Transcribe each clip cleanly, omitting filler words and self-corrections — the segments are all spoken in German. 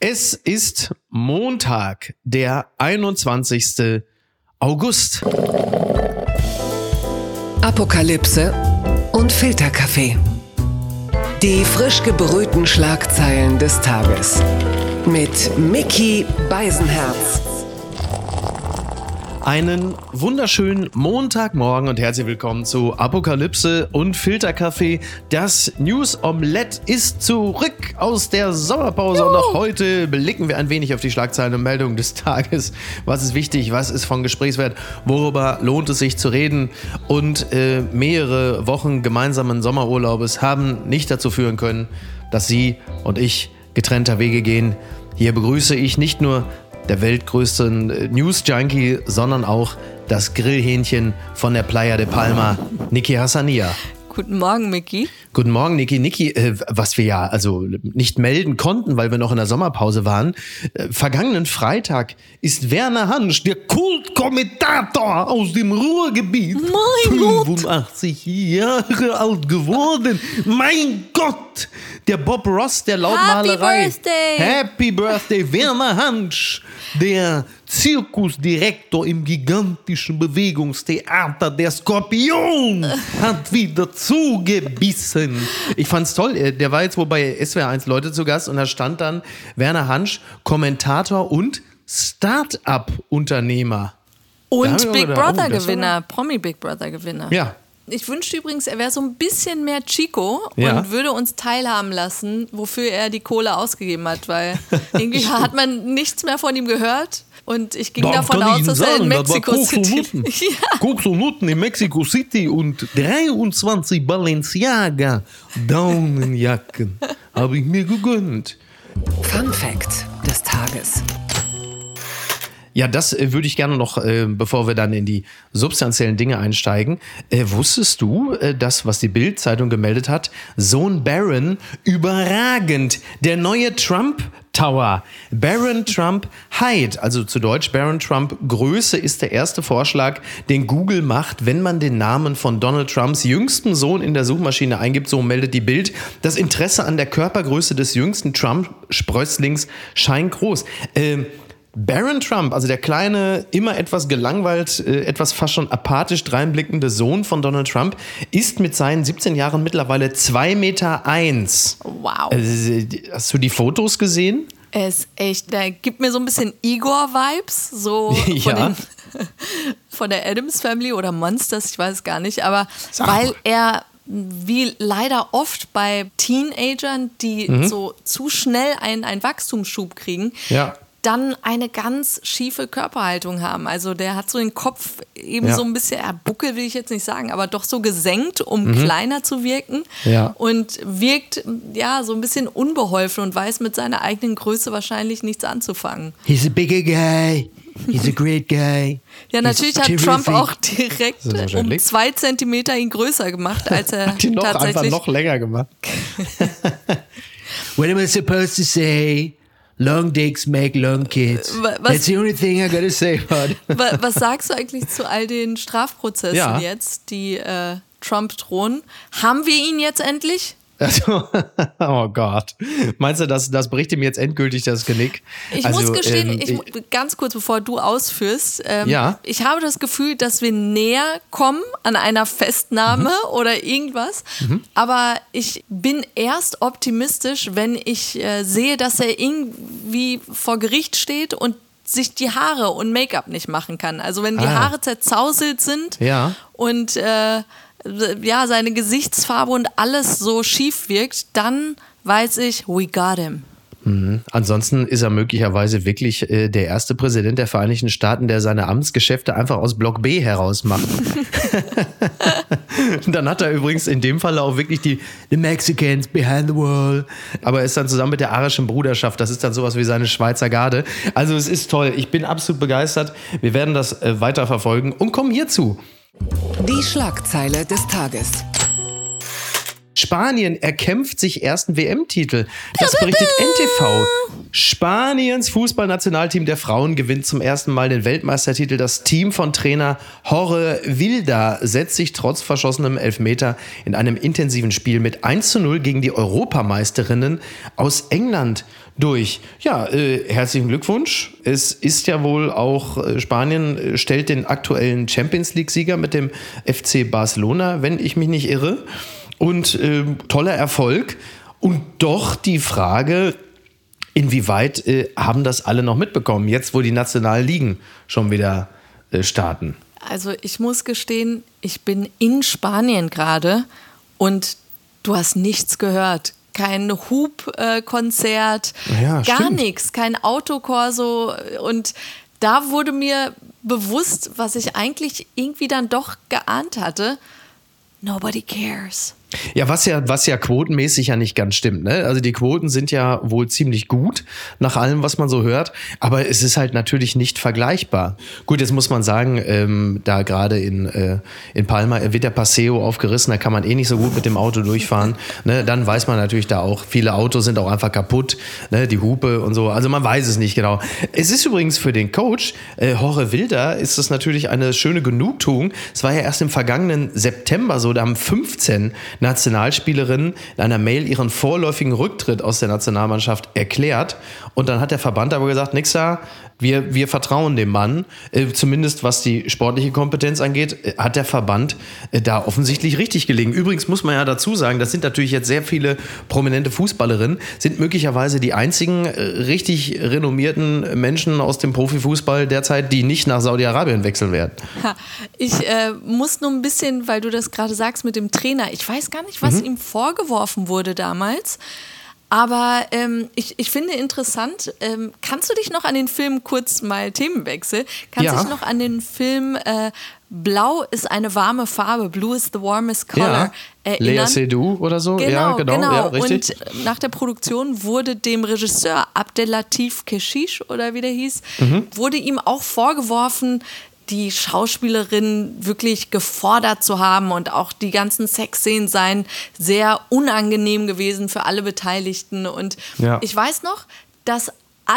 Es ist Montag, der 21. August. Apokalypse und Filterkaffee. Die frisch gebrühten Schlagzeilen des Tages. Mit Micky Beisenherz. Einen wunderschönen Montagmorgen und herzlich willkommen zu Apokalypse und Filterkaffee. Das News Omelette ist zurück aus der Sommerpause und auch heute blicken wir ein wenig auf die Schlagzeilen und Meldungen des Tages. Was ist wichtig, was ist von Gesprächswert, worüber lohnt es sich zu reden? Und mehrere Wochen gemeinsamen Sommerurlaubes haben nicht dazu führen können, dass Sie und ich getrennter Wege gehen. Hier begrüße ich nicht nur der weltgrößten News-Junkie, sondern auch das Grillhähnchen von der Playa de Palma, Niki Hassania. Guten Morgen, Micky. Guten Morgen, Niki. Niki, was wir ja also nicht melden konnten, weil wir noch in der Sommerpause waren. Vergangenen Freitag ist Werner Hansch, der Kultkommentator aus dem Ruhrgebiet, 85 Jahre alt geworden. Mein Gott, der Bob Ross der Lautmalerei. Happy Birthday! Happy Birthday, Werner Hansch, der Zirkusdirektor im gigantischen Bewegungstheater Der Skorpion hat wieder zugebissen. Ich fand's toll, der war jetzt wohl bei SWR1 Leute zu Gast und da stand dann Werner Hansch, Kommentator und Start-up-Unternehmer. Und Big Brother Gewinner, Promi Big Brother Gewinner. Ja. Ich wünschte übrigens, er wäre so ein bisschen mehr Chico Ja. und würde uns teilhaben lassen, wofür er die Kohle ausgegeben hat, weil irgendwie hat man nichts mehr von ihm gehört. Und ich ging davon aus, dass er in Mexico City... Koks und Nutten in Mexico City und 23 Balenciaga Daunenjacken habe ich mir gegönnt. Fun Fact des Tages. Ja, das würde ich gerne noch, bevor wir dann in die substanziellen Dinge einsteigen. Wusstest du, das, was die Bild-Zeitung gemeldet hat, Sohn Barron, überragend, der neue Trump Tower. Barron Trump Height, also zu Deutsch Barron Trump Größe, ist der erste Vorschlag, den Google macht, wenn man den Namen von Donald Trumps jüngsten Sohn in der Suchmaschine eingibt, so meldet die Bild. Das Interesse an der Körpergröße des jüngsten Trump-Sprösslings scheint groß. Barron Trump, also der kleine, immer etwas gelangweilt, etwas fast schon apathisch dreinblickende Sohn von Donald Trump, ist mit seinen 17 Jahren mittlerweile 2,1 Meter. Wow. Hast du die Fotos gesehen? Er ist echt, der gibt mir so ein bisschen Igor-Vibes, so Ja. von der Addams Family oder Monsters, ich weiß es gar nicht, aber weil er, wie leider oft bei Teenagern, die so zu schnell einen Wachstumsschub kriegen, Ja. dann eine ganz schiefe Körperhaltung haben. Also der hat so den Kopf eben so ein bisschen, Buckel will ich jetzt nicht sagen, aber doch so gesenkt, um kleiner zu wirken. Ja. Und wirkt ja so ein bisschen unbeholfen und weiß mit seiner eigenen Größe wahrscheinlich nichts anzufangen. He's a bigger guy. He's a great guy. Ja, natürlich hat Trump auch direkt um 2 Zentimeter ihn größer gemacht, als er Hat ihn einfach tatsächlich... noch länger gemacht. What am I supposed to say? Long dicks make long kids. That's the only thing I gotta say about it. Was sagst du eigentlich zu all den Strafprozessen jetzt, die Trump drohen? Haben wir ihn jetzt endlich? Also, oh Gott. Meinst du, das bricht ihm jetzt endgültig das Genick? Ich muss gestehen, ganz kurz bevor du ausführst, ich habe das Gefühl, dass wir näher kommen an einer Festnahme oder irgendwas, aber ich bin erst optimistisch, wenn ich sehe, dass er irgendwie vor Gericht steht und sich die Haare und Make-up nicht machen kann. Also wenn die Haare zerzauselt sind und seine Gesichtsfarbe und alles so schief wirkt, dann weiß ich, we got him. Ansonsten ist er möglicherweise wirklich der erste Präsident der Vereinigten Staaten, der seine Amtsgeschäfte einfach aus Block B heraus macht. Dann hat er übrigens in dem Fall auch wirklich die Mexicans behind the wall. Aber er ist dann zusammen mit der arischen Bruderschaft. Das ist dann sowas wie seine Schweizer Garde. Also es ist toll. Ich bin absolut begeistert. Wir werden das weiter verfolgen und kommen hierzu. Die Schlagzeile des Tages. Spanien erkämpft sich ersten WM-Titel. Das berichtet NTV. Spaniens Fußballnationalteam der Frauen gewinnt zum ersten Mal den Weltmeistertitel. Das Team von Trainer Jorge Vilda setzt sich trotz verschossenem Elfmeter in einem intensiven Spiel mit 1:0 gegen die Europameisterinnen aus England durch. Ja, herzlichen Glückwunsch. Es ist ja wohl auch, Spanien stellt den aktuellen Champions-League-Sieger mit dem FC Barcelona, wenn ich mich nicht irre. Und toller Erfolg. Und doch die Frage, inwieweit haben das alle noch mitbekommen, jetzt wo die nationalen Ligen schon wieder starten? Also ich muss gestehen, ich bin in Spanien gerade und du hast nichts gehört. Kein Hubkonzert, gar nichts, kein Autokorso. Und da wurde mir bewusst, was ich eigentlich irgendwie dann doch geahnt hatte, nobody cares. Ja, was ja quotenmäßig ja nicht ganz stimmt, ne? Also die Quoten sind ja wohl ziemlich gut, nach allem, was man so hört, aber es ist halt natürlich nicht vergleichbar. Gut, jetzt muss man sagen, da gerade in Palma wird der Paseo aufgerissen, da kann man nicht so gut mit dem Auto durchfahren, ne? Dann weiß man natürlich da auch, viele Autos sind auch einfach kaputt, ne? Die Hupe und so, also man weiß es nicht genau. Es ist übrigens für den Coach, Jorge Vilda, ist das natürlich eine schöne Genugtuung. Es war ja erst im vergangenen September so, da haben 15 Nationalspielerinnen in einer Mail ihren vorläufigen Rücktritt aus der Nationalmannschaft erklärt. Und dann hat der Verband aber gesagt, nix da, wir vertrauen dem Mann. Zumindest was die sportliche Kompetenz angeht, hat der Verband da offensichtlich richtig gelegen. Übrigens muss man ja dazu sagen, das sind natürlich jetzt sehr viele prominente Fußballerinnen, sind möglicherweise die einzigen richtig renommierten Menschen aus dem Profifußball derzeit, die nicht nach Saudi-Arabien wechseln werden. Ich muss nur ein bisschen, weil du das gerade sagst mit dem Trainer, ich weiß gar nicht, was ihm vorgeworfen wurde damals. Aber ich finde interessant, kannst du dich noch an den Film, kurz mal Themenwechsel, kannst du dich noch an den Film Blau ist eine warme Farbe, Blue is the warmest color erinnern? Lea Seydoux oder so? Genau. Ja, richtig. Und nach der Produktion wurde dem Regisseur Abdelatif Kechiche, oder wie der hieß, wurde ihm auch vorgeworfen, die Schauspielerin wirklich gefordert zu haben, und auch die ganzen Sexszenen seien sehr unangenehm gewesen für alle Beteiligten. Und ich weiß noch, dass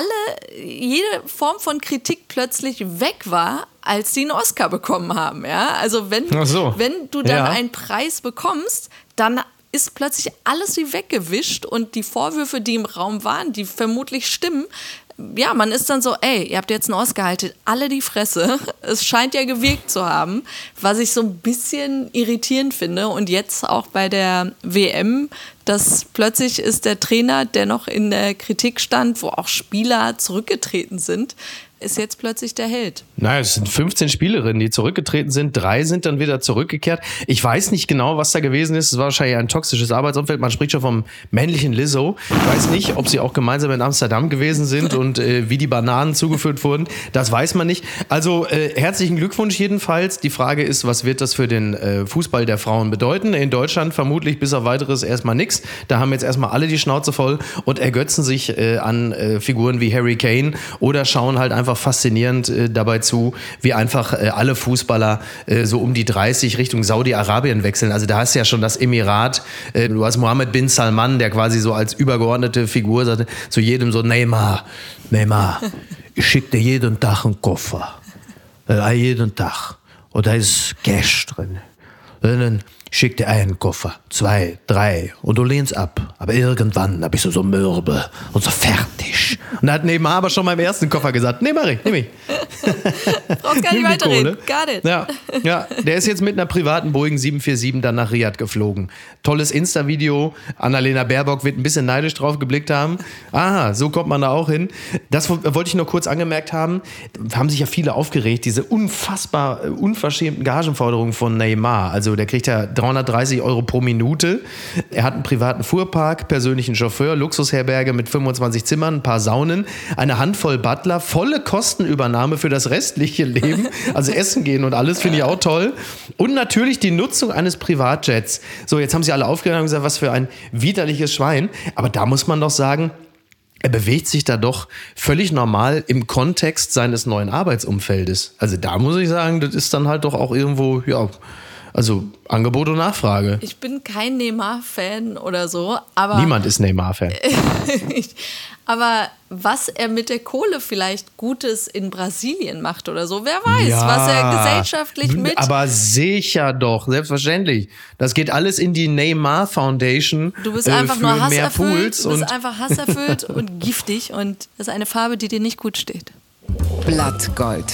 jede Form von Kritik plötzlich weg war, als sie einen Oscar bekommen haben. Ja? Also wenn du dann einen Preis bekommst, dann ist plötzlich alles wie weggewischt, und die Vorwürfe, die im Raum waren, die vermutlich stimmen, ja, man ist dann so, ihr habt jetzt einen Oscar, haltet alle die Fresse. Es scheint ja gewirkt zu haben, was ich so ein bisschen irritierend finde. Und jetzt auch bei der WM, dass plötzlich ist der Trainer, der noch in der Kritik stand, wo auch Spieler zurückgetreten sind, ist jetzt plötzlich der Held. Naja, es sind 15 Spielerinnen, die zurückgetreten sind. 3 sind dann wieder zurückgekehrt. Ich weiß nicht genau, was da gewesen ist. Es war wahrscheinlich ein toxisches Arbeitsumfeld. Man spricht schon vom männlichen Lizzo. Ich weiß nicht, ob sie auch gemeinsam in Amsterdam gewesen sind und wie die Bananen zugeführt wurden. Das weiß man nicht. Also herzlichen Glückwunsch jedenfalls. Die Frage ist, was wird das für den Fußball der Frauen bedeuten? In Deutschland vermutlich bis auf Weiteres erstmal nichts. Da haben jetzt erstmal alle die Schnauze voll und ergötzen sich an Figuren wie Harry Kane oder schauen halt einfach faszinierend dabei zu, wie einfach alle Fußballer so um die 30 Richtung Saudi-Arabien wechseln. Also da hast du ja schon das Emirat, du hast Mohammed bin Salman, der quasi so als übergeordnete Figur sagte, zu jedem so, Neymar, ich schicke dir jeden Tag einen Koffer. Jeden Tag. Und da ist Cash drin. Und dann schickt dir einen Koffer, 2, 3 und du lehnst ab. Aber irgendwann, da bist du so mürbe und so fertig. Und da hat Neymar aber schon beim ersten Koffer gesagt, nehm ich. Brauchst gar nicht weiterreden, got it. Ja, der ist jetzt mit einer privaten Boeing 747 dann nach Riyadh geflogen. Tolles Insta-Video, Annalena Baerbock wird ein bisschen neidisch drauf geblickt haben. Aha, so kommt man da auch hin. Das wollte ich nur kurz angemerkt haben. Haben sich ja viele aufgeregt, diese unfassbar unverschämten Gagenforderungen von Neymar. Also der kriegt ja 330 € pro Minute. Er hat einen privaten Fuhrpark, persönlichen Chauffeur, Luxusherberge mit 25 Zimmern, ein paar Saunen, eine Handvoll Butler, volle Kostenübernahme für das restliche Leben, also Essen gehen und alles, finde ich auch toll. Und natürlich die Nutzung eines Privatjets. So, jetzt haben sie alle aufgegangen und gesagt, was für ein widerliches Schwein. Aber da muss man doch sagen, er bewegt sich da doch völlig normal im Kontext seines neuen Arbeitsumfeldes. Also da muss ich sagen, das ist dann halt doch auch irgendwo, Also Angebot und Nachfrage. Ich bin kein Neymar-Fan oder so, aber... Niemand ist Neymar-Fan. Aber was er mit der Kohle vielleicht Gutes in Brasilien macht oder so, wer weiß, was er gesellschaftlich mit... Aber sicher doch, selbstverständlich. Das geht alles in die Neymar Foundation. Du bist einfach nur hasserfüllt, du bist einfach hasserfüllt und giftig und das ist eine Farbe, die dir nicht gut steht. Blattgold.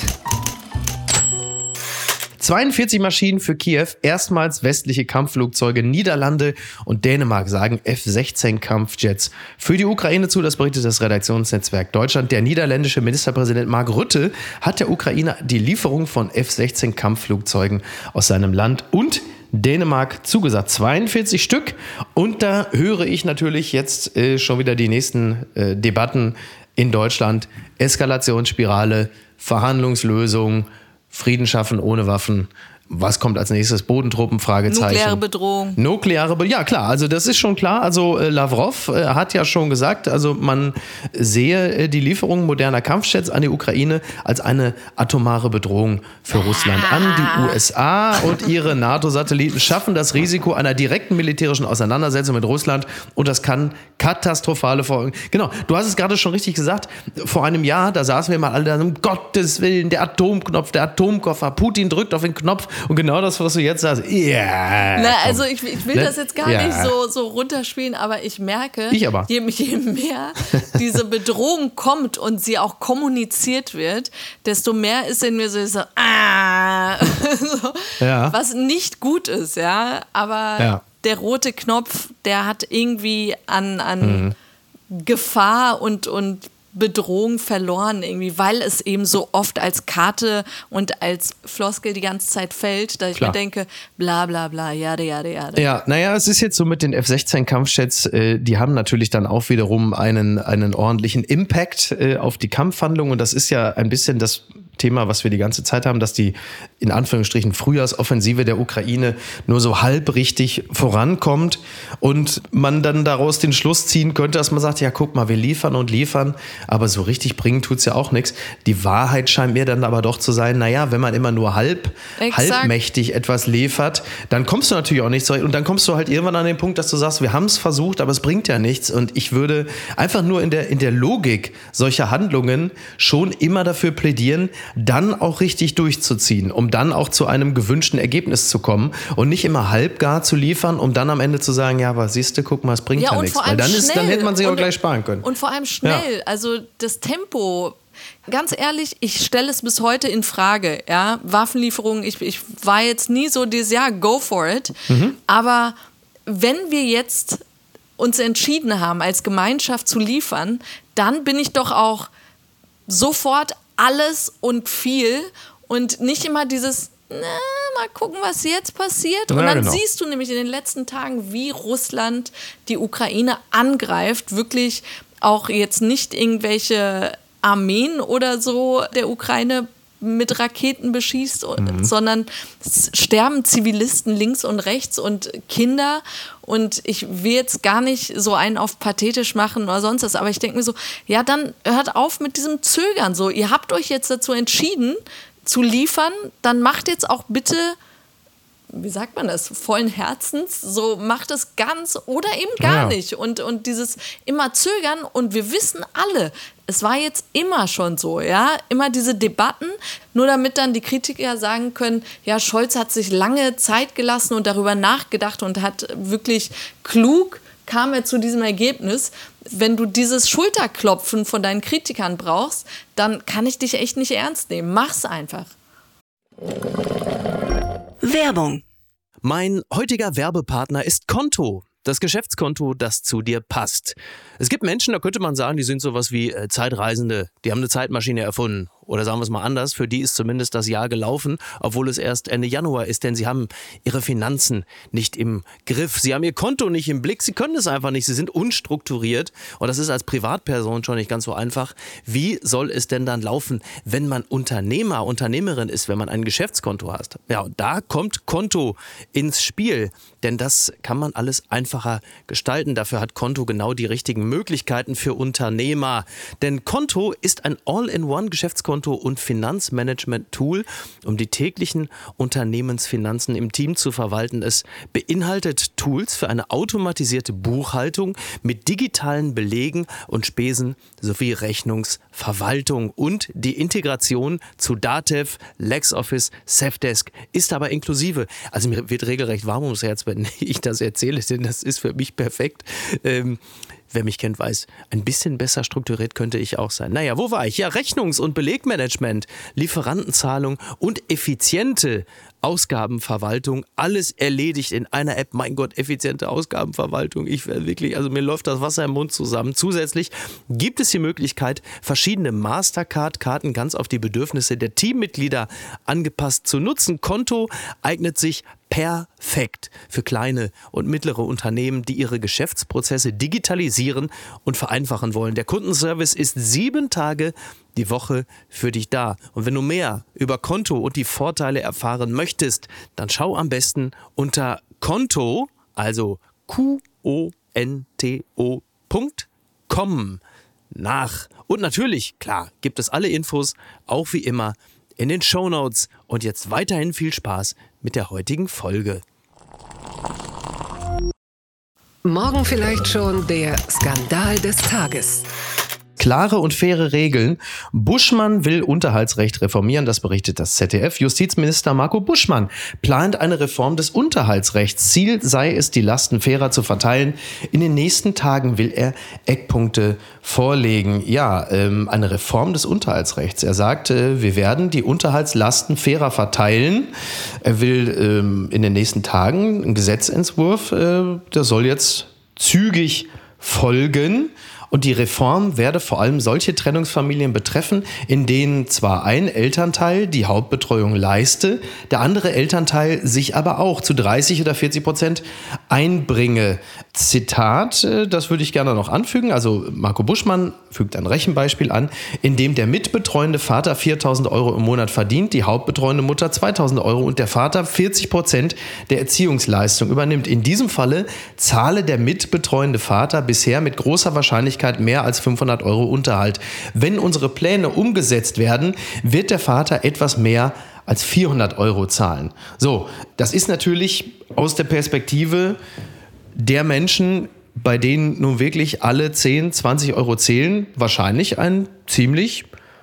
42 Maschinen für Kiew, erstmals westliche Kampfflugzeuge, Niederlande und Dänemark sagen F-16-Kampfjets für die Ukraine zu, das berichtet das Redaktionsnetzwerk Deutschland. Der niederländische Ministerpräsident Mark Rutte hat der Ukraine die Lieferung von F-16-Kampfflugzeugen aus seinem Land und Dänemark zugesagt. 42 Stück. Und da höre ich natürlich jetzt schon wieder die nächsten Debatten in Deutschland. Eskalationsspirale, Verhandlungslösung, Frieden schaffen ohne Waffen. Was kommt als nächstes? Bodentruppen? Fragezeichen. Nukleare Bedrohung. Ja, klar. Also das ist schon klar. Also Lavrov hat ja schon gesagt, also man sehe die Lieferung moderner Kampfjets an die Ukraine als eine atomare Bedrohung für Russland an. Die USA und ihre NATO-Satelliten schaffen das Risiko einer direkten militärischen Auseinandersetzung mit Russland und das kann katastrophale Folgen. Genau, du hast es gerade schon richtig gesagt. Vor einem Jahr, da saßen wir mal alle da, um Gottes Willen, der Atomknopf, der Atomkoffer. Putin drückt auf den Knopf. Und genau das, was du jetzt sagst, also ich will das jetzt gar nicht so runterspielen, aber ich merke, je mehr diese Bedrohung kommt und sie auch kommuniziert wird, desto mehr ist in mir so, was nicht gut ist, ja, aber der rote Knopf, der hat irgendwie an Gefahr und Bedrohung verloren irgendwie, weil es eben so oft als Karte und als Floskel die ganze Zeit fällt, dass ich mir denke, bla bla bla, jade. Ja, naja, es ist jetzt so mit den F-16-Kampfjets, die haben natürlich dann auch wiederum einen ordentlichen Impact auf die Kampfhandlung und das ist ja ein bisschen das Thema, was wir die ganze Zeit haben, dass die in Anführungsstrichen Frühjahrsoffensive der Ukraine nur so halb richtig vorankommt und man dann daraus den Schluss ziehen könnte, dass man sagt, ja guck mal, wir liefern, aber so richtig bringen tut's ja auch nichts. Die Wahrheit scheint mir dann aber doch zu sein, naja, wenn man immer nur halbmächtig etwas liefert, dann kommst du natürlich auch nicht zurecht und dann kommst du halt irgendwann an den Punkt, dass du sagst, wir haben es versucht, aber es bringt ja nichts und ich würde einfach nur in der Logik solcher Handlungen schon immer dafür plädieren, dann auch richtig durchzuziehen, um dann auch zu einem gewünschten Ergebnis zu kommen und nicht immer halbgar zu liefern, um dann am Ende zu sagen, ja, aber siehst du, guck mal, es bringt ja nichts. Weil dann hätte man sich auch gleich sparen können. Und vor allem schnell, also das Tempo, ganz ehrlich, ich stelle es bis heute in Frage, ja, Waffenlieferungen, ich war jetzt nie so dieses Jahr, go for it, aber wenn wir jetzt uns entschieden haben, als Gemeinschaft zu liefern, dann bin ich doch auch sofort alles und viel und nicht immer dieses, mal gucken, was jetzt passiert. Und dann siehst du nämlich in den letzten Tagen, wie Russland die Ukraine angreift, wirklich auch jetzt nicht irgendwelche Armeen oder so der Ukraine mit Raketen beschießt, sondern es sterben Zivilisten links und rechts und Kinder und ich will jetzt gar nicht so einen auf pathetisch machen oder sonst was, aber ich denke mir so, ja, dann hört auf mit diesem Zögern so, ihr habt euch jetzt dazu entschieden zu liefern, dann macht jetzt auch bitte, wie sagt man das, vollen Herzens, so macht es ganz oder eben gar nicht und dieses immer zögern und wir wissen alle, es war jetzt immer schon so, ja, immer diese Debatten, nur damit dann die Kritiker sagen können, ja, Scholz hat sich lange Zeit gelassen und darüber nachgedacht und hat wirklich klug, kam er zu diesem Ergebnis. Wenn du dieses Schulterklopfen von deinen Kritikern brauchst, dann kann ich dich echt nicht ernst nehmen. Mach's einfach. Werbung. Mein heutiger Werbepartner ist Konto. Das Geschäftskonto, das zu dir passt. Es gibt Menschen, da könnte man sagen, die sind sowas wie Zeitreisende. Die haben eine Zeitmaschine erfunden. Oder sagen wir es mal anders, für die ist zumindest das Jahr gelaufen, obwohl es erst Ende Januar ist, denn sie haben ihre Finanzen nicht im Griff. Sie haben ihr Konto nicht im Blick, sie können es einfach nicht, sie sind unstrukturiert und das ist als Privatperson schon nicht ganz so einfach. Wie soll es denn dann laufen, wenn man Unternehmer, Unternehmerin ist, wenn man ein Geschäftskonto hat? Ja, und da kommt Konto ins Spiel, denn das kann man alles einfacher gestalten. Dafür hat Konto genau die richtigen Möglichkeiten für Unternehmer, denn Konto ist ein All-in-One-Geschäftskonto Finanzkonto und Finanzmanagement-Tool, um die täglichen Unternehmensfinanzen im Team zu verwalten. Es beinhaltet Tools für eine automatisierte Buchhaltung mit digitalen Belegen und Spesen sowie Rechnungsverwaltung. Und die Integration zu Datev, LexOffice, Safdesk ist aber inklusive. Also mir wird regelrecht warm ums Herz, wenn ich das erzähle, denn das ist für mich perfekt. Wer mich kennt, weiß, ein bisschen besser strukturiert könnte ich auch sein. Naja, wo war ich? Ja, Rechnungs- und Belegmanagement, Lieferantenzahlung und effiziente Ausgabenverwaltung. Alles erledigt in einer App. Mein Gott, effiziente Ausgabenverwaltung. Ich werde wirklich, also mir läuft das Wasser im Mund zusammen. Zusätzlich gibt es die Möglichkeit, verschiedene Mastercard-Karten ganz auf die Bedürfnisse der Teammitglieder angepasst zu nutzen. Konto eignet sich perfekt für kleine und mittlere Unternehmen, die ihre Geschäftsprozesse digitalisieren und vereinfachen wollen. Der Kundenservice ist 7 Tage die Woche für dich da. Und wenn du mehr über Konto und die Vorteile erfahren möchtest, dann schau am besten unter Konto, also konto.com nach. Und natürlich, klar, gibt es alle Infos, auch wie immer, in den Shownotes. Und jetzt weiterhin viel Spaß mit der heutigen Folge. Morgen vielleicht schon der Skandal des Tages. Klare und faire Regeln. Buschmann will Unterhaltsrecht reformieren, das berichtet das ZDF. Justizminister Marco Buschmann plant eine Reform des Unterhaltsrechts. Ziel sei es, die Lasten fairer zu verteilen. In den nächsten Tagen will er Eckpunkte vorlegen. Ja, eine Reform des Unterhaltsrechts. Er sagt, wir werden die Unterhaltslasten fairer verteilen. Er will in den nächsten Tagen einen Gesetzentwurf, der soll jetzt zügig folgen. Und die Reform werde vor allem solche Trennungsfamilien betreffen, in denen zwar ein Elternteil die Hauptbetreuung leiste, der andere Elternteil sich aber auch zu 30 oder 40% einbringe. Zitat, das würde ich gerne noch anfügen. Also Marco Buschmann fügt ein Rechenbeispiel an, in dem der mitbetreuende Vater 4.000 € im Monat verdient, die hauptbetreuende Mutter 2.000 € und der Vater 40% der Erziehungsleistung übernimmt. In diesem Falle zahle der mitbetreuende Vater bisher mit großer Wahrscheinlichkeit mehr als 500 € Unterhalt. Wenn unsere Pläne umgesetzt werden, wird der Vater etwas mehr als 400 € zahlen. So, das ist natürlich aus der Perspektive der Menschen, bei denen nun wirklich alle 10, 20 € zählen, wahrscheinlich ein ziemlich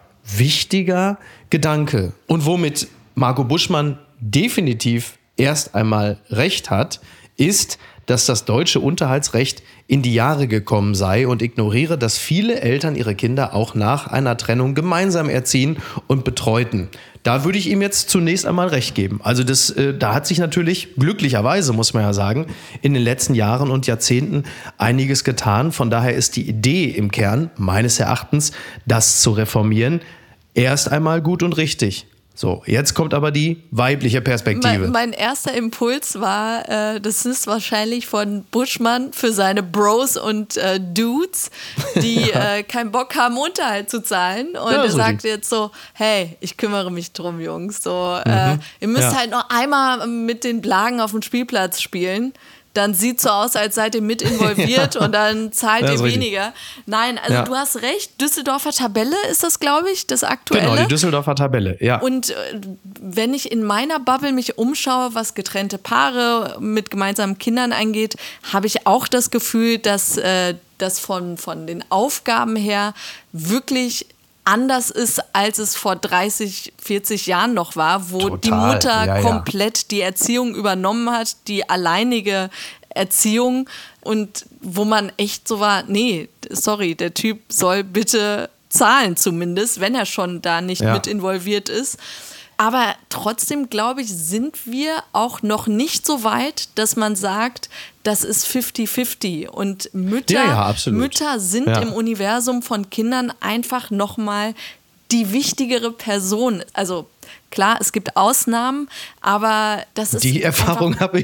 wichtiger Gedanke. Und womit Marco Buschmann definitiv erst einmal recht hat, ist, dass das deutsche Unterhaltsrecht in die Jahre gekommen sei und ignoriere, dass viele Eltern ihre Kinder auch nach einer Trennung gemeinsam erziehen und betreuten. Da würde ich ihm jetzt zunächst einmal recht geben. Also da hat sich natürlich, glücklicherweise muss man ja sagen, in den letzten Jahren und Jahrzehnten einiges getan. Von daher ist die Idee im Kern, meines Erachtens, das zu reformieren, erst einmal gut und richtig. So, jetzt kommt aber die weibliche Perspektive. Mein erster Impuls war, das ist wahrscheinlich von Buschmann für seine Bros und Dudes, die keinen Bock haben, Unterhalt zu zahlen. Und er sagt jetzt so, hey, ich kümmere mich drum, Jungs. So, ihr müsst halt noch einmal mit den Blagen auf dem Spielplatz spielen. Dann sieht so aus, als seid ihr mit involviert und dann zahlt ihr weniger. Richtig. Nein, also du hast recht, Düsseldorfer Tabelle ist das, glaube ich, das Aktuelle. Genau, die Düsseldorfer Tabelle, ja. Und wenn ich in meiner Bubble mich umschaue, was getrennte Paare mit gemeinsamen Kindern angeht, habe ich auch das Gefühl, dass das von den Aufgaben her wirklich anders ist, als es vor 30, 40 Jahren noch war, wo die Mutter komplett die Erziehung übernommen hat, die alleinige Erziehung und wo man echt so war, nee, sorry, der Typ soll bitte zahlen zumindest, wenn er schon da nicht mit involviert ist. Aber trotzdem, glaube ich, sind wir auch noch nicht so weit, dass man sagt, das ist 50-50. Und Mütter sind im Universum von Kindern einfach nochmal die wichtigere Person. Also klar, es gibt Ausnahmen, aber das ist die Erfahrung habe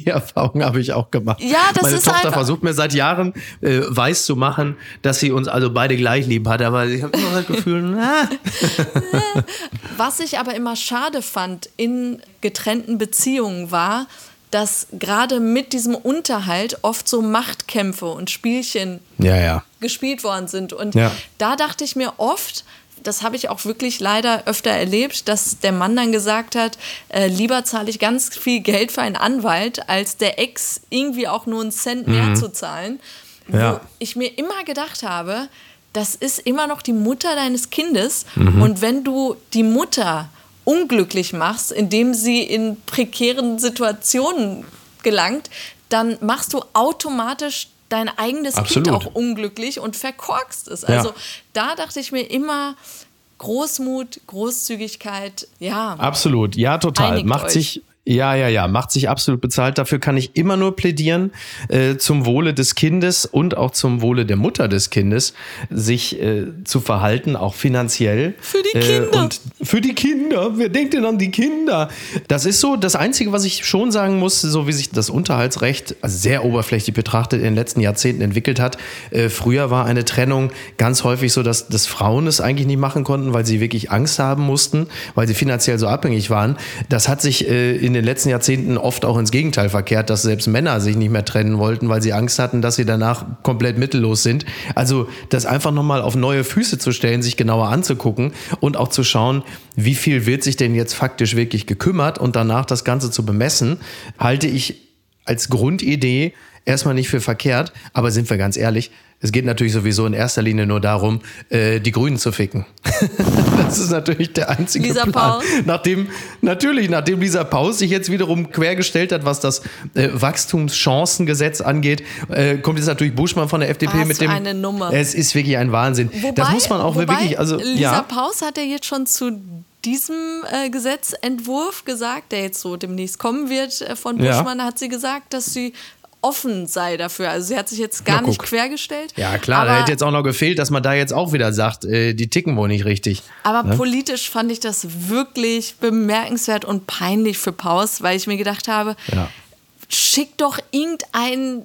ich auch gemacht. Ja, das Meine ist Tochter versucht mir seit Jahren weiß zu machen, dass sie uns also beide gleich lieb hat, aber ich habe immer das Gefühl, Was ich aber immer schade fand in getrennten Beziehungen war, dass gerade mit diesem Unterhalt oft so Machtkämpfe und Spielchen gespielt worden sind. Und da dachte ich mir oft, das habe ich auch wirklich leider öfter erlebt, dass der Mann dann gesagt hat, lieber zahle ich ganz viel Geld für einen Anwalt, als der Ex irgendwie auch nur einen Cent mehr zu zahlen. Wo ich mir immer gedacht habe, das ist immer noch die Mutter deines Kindes. Und wenn du die Mutter unglücklich machst, indem sie in prekären Situationen gelangt, dann machst du automatisch dein eigenes Kind auch unglücklich und verkorkst es. Also da dachte ich mir immer, Großmut, Großzügigkeit, ja. Absolut, ja, total. Macht sich absolut bezahlt. Dafür kann ich immer nur plädieren, zum Wohle des Kindes und auch zum Wohle der Mutter des Kindes, sich zu verhalten, auch finanziell. Für die Kinder. Und für die Kinder. Wer denkt denn an die Kinder? Das ist so das Einzige, was ich schon sagen muss, so wie sich das Unterhaltsrecht sehr oberflächlich betrachtet in den letzten Jahrzehnten entwickelt hat. Früher war eine Trennung ganz häufig so, dass Frauen es eigentlich nicht machen konnten, weil sie wirklich Angst haben mussten, weil sie finanziell so abhängig waren. Das hat sich in den letzten Jahrzehnten oft auch ins Gegenteil verkehrt, dass selbst Männer sich nicht mehr trennen wollten, weil sie Angst hatten, dass sie danach komplett mittellos sind. Also das einfach nochmal auf neue Füße zu stellen, sich genauer anzugucken und auch zu schauen, wie viel wird sich denn jetzt faktisch wirklich gekümmert und danach das Ganze zu bemessen, halte ich als Grundidee erstmal nicht für verkehrt, aber sind wir ganz ehrlich, es geht natürlich sowieso in erster Linie nur darum, die Grünen zu ficken. Das ist natürlich der einzige Lisa Plan. Paus. Nachdem Lisa Paus sich jetzt wiederum quergestellt hat, was das Wachstumschancengesetz angeht, kommt jetzt natürlich Buschmann von der FDP mit dem... eine Nummer. Es ist wirklich ein Wahnsinn. Das muss man auch wirklich... Also, Lisa Paus hat ja jetzt schon zu diesem Gesetzentwurf gesagt, der jetzt so demnächst kommen wird von Buschmann, hat sie gesagt, dass sie offen sei dafür. Also sie hat sich jetzt gar nicht quergestellt. Ja klar, da hätte jetzt auch noch gefehlt, dass man da jetzt auch wieder sagt, die ticken wohl nicht richtig. Aber politisch fand ich das wirklich bemerkenswert und peinlich für Paus, weil ich mir gedacht habe, schick doch irgendeinen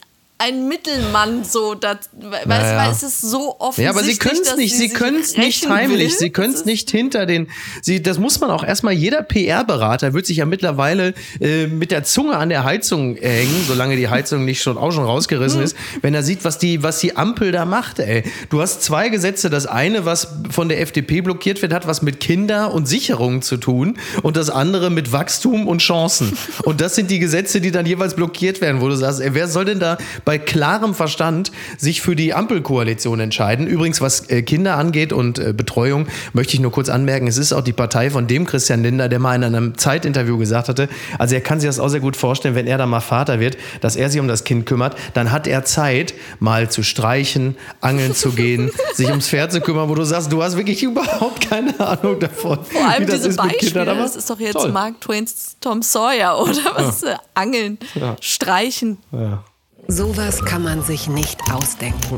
Mittelmann so, weil es ist so offensichtlich. Ja, aber sie können es nicht, sie können es nicht heimlich, sie können es nicht hinter den, das muss man auch erstmal, jeder PR-Berater wird sich ja mittlerweile mit der Zunge an der Heizung hängen, solange die Heizung nicht schon rausgerissen ist, wenn er sieht, was die Ampel da macht, ey. Du hast zwei Gesetze, das eine, was von der FDP blockiert wird, hat was mit Kinder- und Sicherungen zu tun und das andere mit Wachstum und Chancen. Und das sind die Gesetze, die dann jeweils blockiert werden, wo du sagst, ey, wer soll denn da bei klarem Verstand sich für die Ampelkoalition entscheiden. Übrigens, was Kinder angeht und Betreuung, möchte ich nur kurz anmerken, es ist auch die Partei von dem Christian Lindner, der mal in einem Zeitinterview gesagt hatte, also er kann sich das auch sehr gut vorstellen, wenn er da mal Vater wird, dass er sich um das Kind kümmert, dann hat er Zeit, mal zu streichen, angeln zu gehen, sich ums Pferd zu kümmern, wo du sagst, du hast wirklich überhaupt keine Ahnung davon. Vor allem wie das diese ist Beispiele, mit Kindern, das ist doch jetzt toll. Mark Twains Tom Sawyer, oder was? Angeln, streichen. Ja. Sowas kann man sich nicht ausdenken.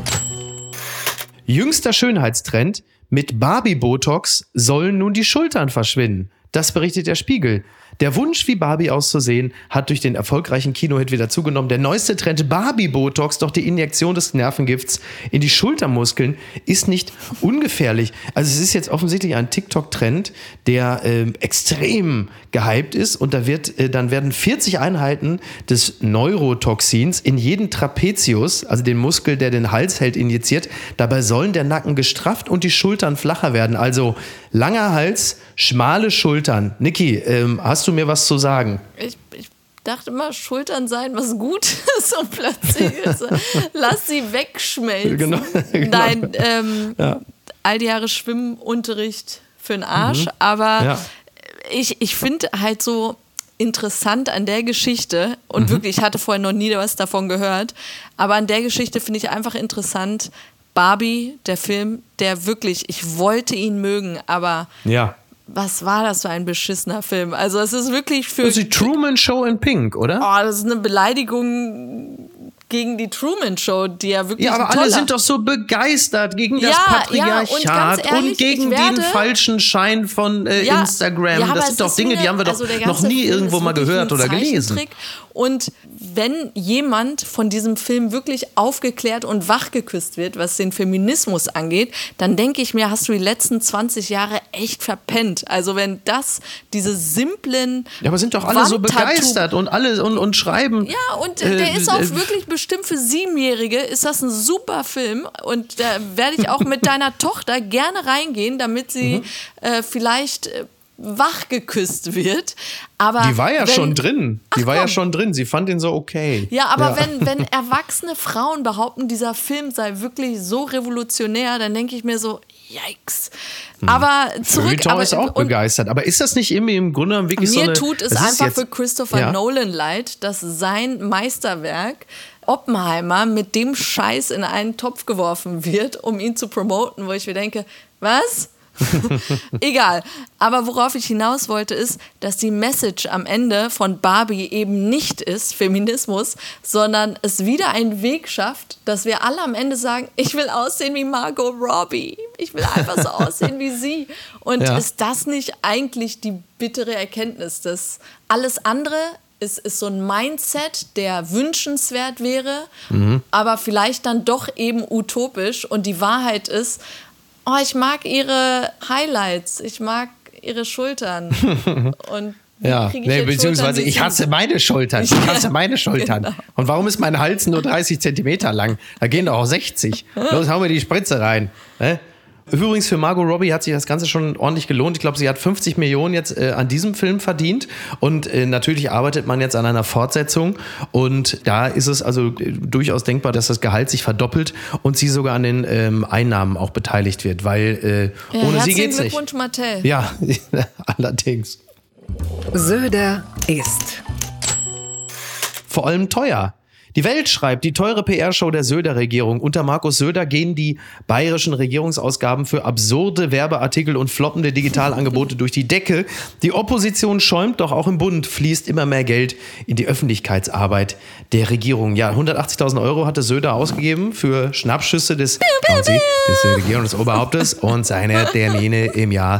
Jüngster Schönheitstrend: Mit Barbie-Botox sollen nun die Schultern verschwinden. Das berichtet der Spiegel. Der Wunsch, wie Barbie auszusehen, hat durch den erfolgreichen Kinohit wieder zugenommen. Der neueste Trend Barbie-Botox, doch die Injektion des Nervengifts in die Schultermuskeln, ist nicht ungefährlich. Also es ist jetzt offensichtlich ein TikTok-Trend, der extrem gehypt ist und dann werden 40 Einheiten des Neurotoxins in jeden Trapezius, also den Muskel, der den Hals hält, injiziert. Dabei sollen der Nacken gestrafft und die Schultern flacher werden. Also langer Hals, schmale Schultern. Niki, hast du mir was zu sagen? Ich dachte immer, Schultern seien was Gutes und plötzlich lass sie wegschmelzen. Genau. Nein, all die Jahre Schwimmunterricht für den Arsch, aber ich finde halt so interessant an der Geschichte und wirklich, ich hatte vorher noch nie was davon gehört, aber an der Geschichte finde ich einfach interessant, Barbie, der Film, der wirklich, ich wollte ihn mögen, aber was war das für ein beschissener Film? Also es ist wirklich für... Das ist die Truman Show in Pink, oder? Oh, das ist eine Beleidigung gegen die Truman Show, die ja wirklich... Ja, aber alle sind doch so begeistert gegen das Patriarchat und gegen den falschen Schein von Instagram. Das sind doch Dinge, die haben wir doch noch nie irgendwo mal gehört oder gelesen. Und wenn jemand von diesem Film wirklich aufgeklärt und wachgeküsst wird, was den Feminismus angeht, dann denke ich mir, hast du die letzten 20 Jahre echt verpennt. Also wenn diese simplen... Ja, aber sind doch alle so begeistert und alle und schreiben... Ja, und der ist auch wirklich bestimmt für 7-Jährige ist das ein super Film und da werde ich auch mit deiner Tochter gerne reingehen, damit sie vielleicht wach geküsst wird. Aber die war ja schon drin. Sie fand ihn so okay. Ja, aber wenn erwachsene Frauen behaupten, dieser Film sei wirklich so revolutionär, dann denke ich mir so, yikes. Aber zurück. Feuilleton ist auch begeistert. Aber ist das nicht irgendwie im Grunde wirklich so eine... Mir tut es einfach für Christopher Nolan leid, dass sein Meisterwerk Oppenheimer mit dem Scheiß in einen Topf geworfen wird, um ihn zu promoten, wo ich mir denke, was? Egal. Aber worauf ich hinaus wollte, ist, dass die Message am Ende von Barbie eben nicht ist Feminismus, sondern es wieder einen Weg schafft, dass wir alle am Ende sagen, ich will aussehen wie Margot Robbie. Ich will einfach so aussehen wie sie. Und ist das nicht eigentlich die bittere Erkenntnis, dass alles andere ist so ein Mindset, der wünschenswert wäre, aber vielleicht dann doch eben utopisch. Und die Wahrheit ist, ich mag ihre Highlights, ich mag ihre Schultern. Und beziehungsweise ich hasse meine Schultern. Genau. Und warum ist mein Hals nur 30 Zentimeter lang? Da gehen doch auch 60. Los, hauen wir die Spritze rein. Ne? Übrigens, für Margot Robbie hat sich das Ganze schon ordentlich gelohnt. Ich glaube, sie hat 50 Millionen jetzt an diesem Film verdient. Und natürlich arbeitet man jetzt an einer Fortsetzung. Und da ist es also durchaus denkbar, dass das Gehalt sich verdoppelt und sie sogar an den Einnahmen auch beteiligt wird. Weil ohne sie geht's nicht. Glückwunsch, Mattel. Ja, allerdings. Söder ist vor allem teuer. Die Welt schreibt, die teure PR-Show der Söder-Regierung. Unter Markus Söder gehen die bayerischen Regierungsausgaben für absurde Werbeartikel und floppende Digitalangebote durch die Decke. Die Opposition schäumt, doch auch im Bund fließt immer mehr Geld in die Öffentlichkeitsarbeit der Regierung. Ja, 180.000 € hatte Söder ausgegeben für Schnappschüsse des Regierungsoberhauptes und seine Termine im Jahr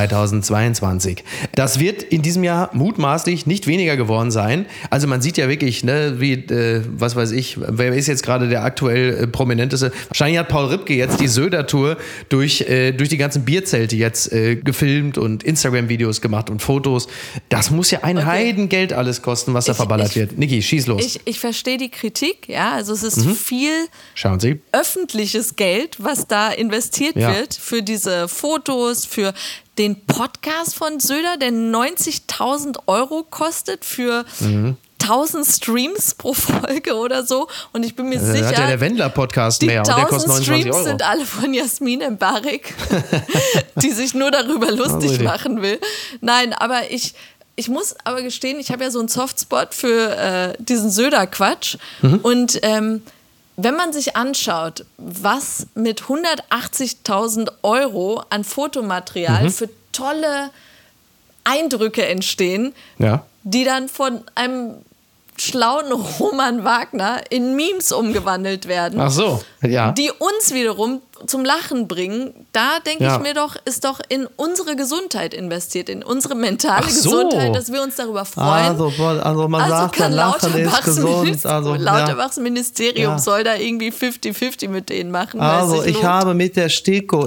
2022. Das wird in diesem Jahr mutmaßlich nicht weniger geworden sein. Also man sieht ja wirklich, wie was weiß ich, wer ist jetzt gerade der aktuell prominenteste? Wahrscheinlich hat Paul Ripke jetzt die Söder-Tour durch die ganzen Bierzelte jetzt gefilmt und Instagram-Videos gemacht und Fotos. Das muss ja ein Heidengeld alles kosten, was da verballert wird. Niki, schieß los. Ich verstehe die Kritik, ja, also es ist viel Schauen Sie. öffentliches Geld, was da investiert wird für diese Fotos, für den Podcast von Söder, der 90.000 € kostet für 1000 Streams pro Folge oder so. Und ich bin mir sicher, hat ja der Wendler-Podcast mehr und der kostet 29 €. Die 1000 Streams sind alle von Jasmin Embarek, die sich nur darüber lustig machen will. Nein, aber ich muss aber gestehen, ich habe ja so einen Softspot für diesen Söder-Quatsch. Und wenn man sich anschaut, was mit 180.000 € an Fotomaterial für tolle Eindrücke entstehen, die dann von einem schlauen Roman Wagner in Memes umgewandelt werden. Ach so, ja. Die uns wiederum zum Lachen bringen. Da denke ich mir doch, ist doch in unsere Gesundheit investiert, in unsere mentale Gesundheit, dass wir uns darüber freuen. Also man sagt, kann Lachen ist gesund. Lauterbachs Ministerium soll da irgendwie 50-50 mit denen machen. Also ich habe mit der STIKO